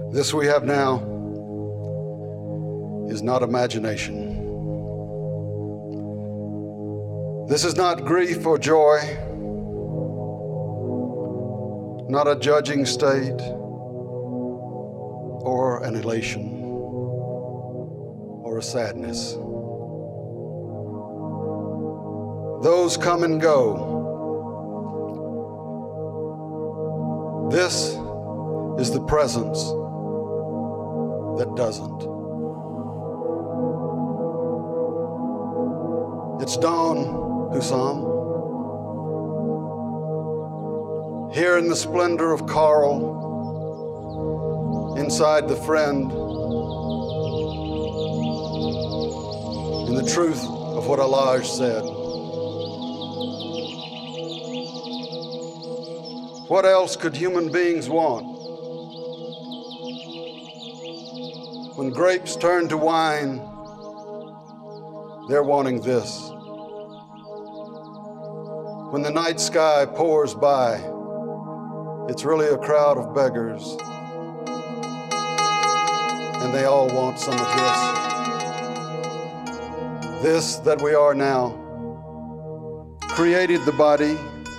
This we have now is not imagination. This is not grief or joy, not a judging state or an elation or a sadness. Those come and go. This is the presence that doesn't. It's dawn, Hussam. Here in the splendor of coral, inside the friend, in the truth of what Alaj said. What else could human beings want? When grapes turn to wine, they're wanting this. When the night sky pours by, it's really a crowd of beggars, and they all want some of this. This that we are now created the body,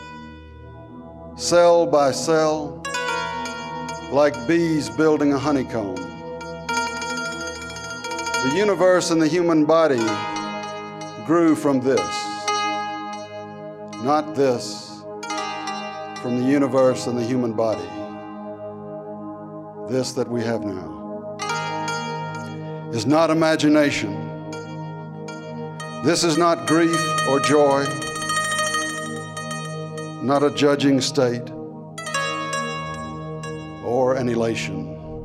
cell by cell, like bees building a honeycomb. The universe and the human body grew from this, not this, from the universe and the human body. This that we have now is not imagination. This is not grief or joy, not a judging state or an elation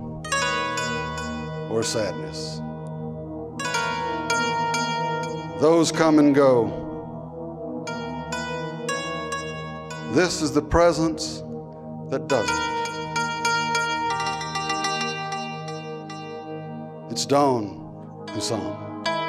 or sadness. Those come and go. This is the presence that doesn't. It's dawn, Hussam.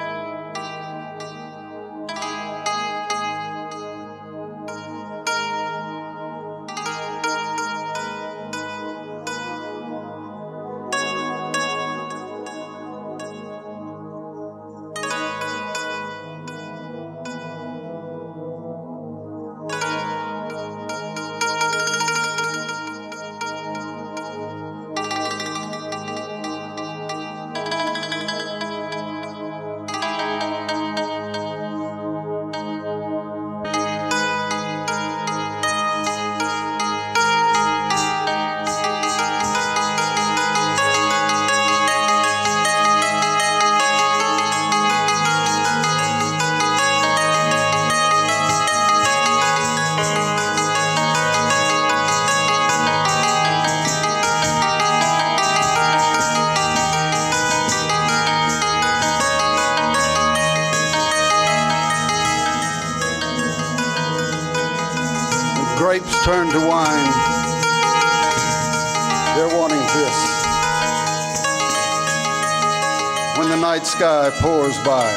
Grapes turn to wine, they're wanting this. When the night sky pours by,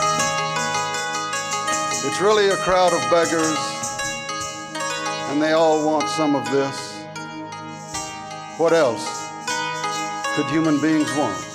it's really a crowd of beggars, and they all want some of this. What else could human beings want?